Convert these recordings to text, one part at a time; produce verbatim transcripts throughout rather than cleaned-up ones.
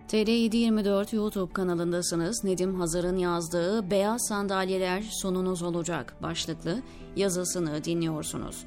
T R yedi yirmi dört YouTube kanalındasınız. Nedim Hazar'ın yazdığı "Beyaz Sandalyeler Sonunuz Olacak" başlıklı yazısını dinliyorsunuz.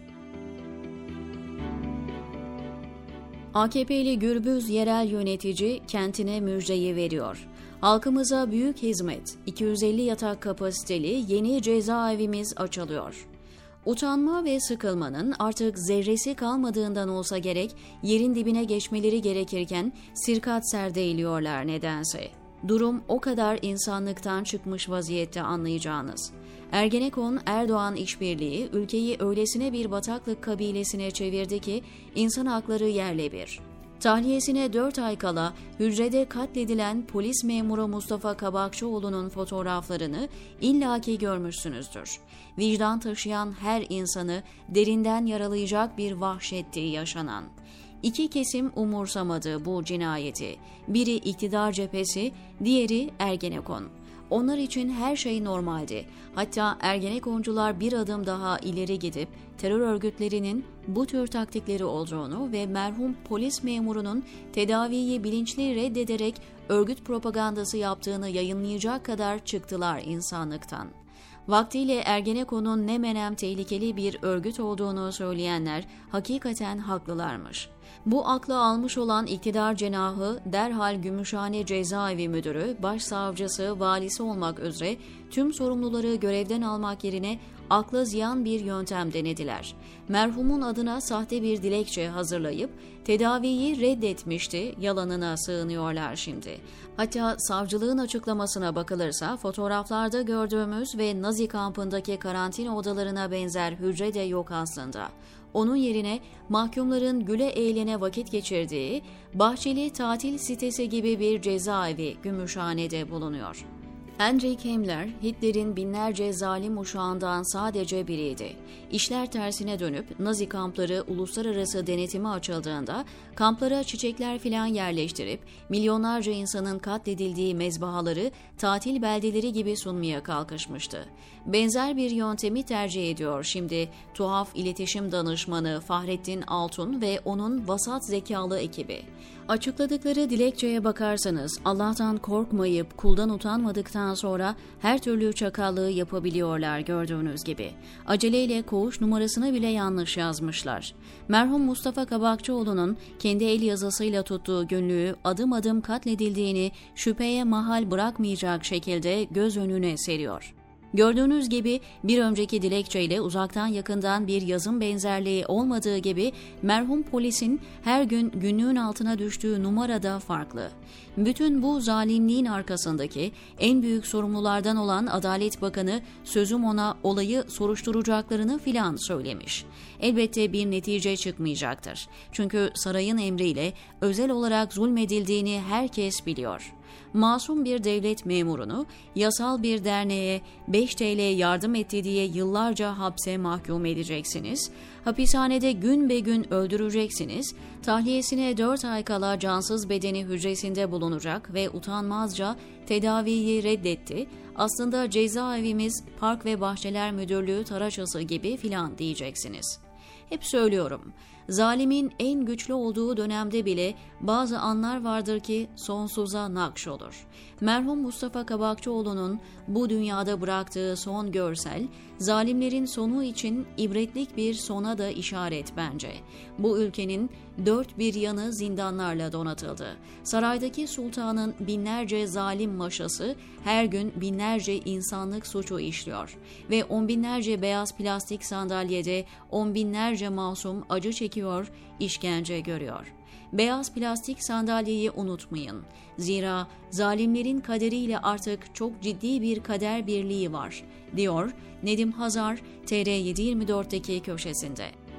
A K P'li Gürbüz yerel yönetici kentine müjdeyi veriyor. Halkımıza büyük hizmet, iki yüz elli yatak kapasiteli yeni cezaevimiz açılıyor. Utanma ve sıkılmanın artık zerresi kalmadığından olsa gerek, yerin dibine geçmeleri gerekirken sirkat serdeyliyorlar nedense. Durum o kadar insanlıktan çıkmış vaziyette anlayacağınız. Ergenekon-Erdoğan işbirliği ülkeyi öylesine bir bataklık kabilesine çevirdi ki insan hakları yerle bir. Tahliyesine dört ay kala hücrede katledilen polis memuru Mustafa Kabakçıoğlu'nun fotoğraflarını illaki görmüşsünüzdür. Vicdan taşıyan her insanı derinden yaralayacak bir vahşetti yaşanan. İki kesim umursamadı bu cinayeti. Biri iktidar cephesi, diğeri Ergenekon. Onlar için her şey normaldi. Hatta Ergenekoncular bir adım daha ileri gidip terör örgütlerinin bu tür taktikleri olduğunu ve merhum polis memurunun tedaviyi bilinçli reddederek örgüt propagandası yaptığını yayınlayacak kadar çıktılar insanlıktan. Vaktiyle Ergenekon'un ne menem tehlikeli bir örgüt olduğunu söyleyenler hakikaten haklılarmış. Bu aklı almış olan iktidar cenahı derhal Gümüşhane Cezaevi Müdürü, Başsavcısı, Valisi olmak üzere tüm sorumluları görevden almak yerine akla ziyan bir yöntem denediler. Merhumun adına sahte bir dilekçe hazırlayıp tedaviyi reddetmişti, yalanına sığınıyorlar şimdi. Hatta savcılığın açıklamasına bakılırsa fotoğraflarda gördüğümüz ve Nazi kampındaki karantina odalarına benzer hücre de yok aslında. Onun yerine mahkumların güle eğlene vakit geçirdiği Bahçeli tatil sitesi gibi bir cezaevi Gümüşhane'de bulunuyor. Heinrich Himmler, Hitler'in binlerce zalim uşağından sadece biriydi. İşler tersine dönüp Nazi kampları uluslararası denetime açıldığında kamplara çiçekler filan yerleştirip milyonlarca insanın katledildiği mezbahaları tatil beldeleri gibi sunmaya kalkışmıştı. Benzer bir yöntemi tercih ediyor şimdi tuhaf iletişim danışmanı Fahrettin Altun ve onun vasat zekalı ekibi. Açıkladıkları dilekçeye bakarsanız Allah'tan korkmayıp kuldan utanmadıktan sonra her türlü çakallığı yapabiliyorlar gördüğünüz gibi. Aceleyle koğuş numarasını bile yanlış yazmışlar. Merhum Mustafa Kabakçıoğlu'nun kendi el yazısıyla tuttuğu günlüğü adım adım katledildiğini şüpheye mahal bırakmayacak şekilde göz önüne seriyor. Gördüğünüz gibi bir önceki dilekçeyle uzaktan yakından bir yazım benzerliği olmadığı gibi merhum polisin her gün günlüğün altına düştüğü numara da farklı. Bütün bu zalimliğin arkasındaki en büyük sorumlulardan olan Adalet Bakanı sözüm ona olayı soruşturacaklarını filan söylemiş. Elbette bir netice çıkmayacaktır. Çünkü sarayın emriyle özel olarak zulmedildiğini herkes biliyor. Masum bir devlet memurunu yasal bir derneğe beş TL yardım etti diye yıllarca hapse mahkum edeceksiniz, hapishanede gün be gün öldüreceksiniz, tahliyesine dört ay kala cansız bedeni hücresinde bulunacak ve utanmazca tedaviyi reddetti, aslında cezaevimiz Park ve Bahçeler Müdürlüğü taraçası gibi filan diyeceksiniz. Hep söylüyorum, zalimin en güçlü olduğu dönemde bile bazı anlar vardır ki sonsuza nakş olur. Merhum Mustafa Kabakçıoğlu'nun bu dünyada bıraktığı son görsel, zalimlerin sonu için ibretlik bir sona da işaret bence. Bu ülkenin dört bir yanı zindanlarla donatıldı. Saraydaki sultanın binlerce zalim maşası her gün binlerce insanlık suçu işliyor. Ve on binlerce beyaz plastik sandalyede on binlerce masum acı çekiyor, işkence görüyor. Beyaz plastik sandalyeyi unutmayın. Zira zalimlerin kaderiyle artık çok ciddi bir kader birliği var, diyor Nedim Hazar T R yedi yirmi dörtteki köşesinde.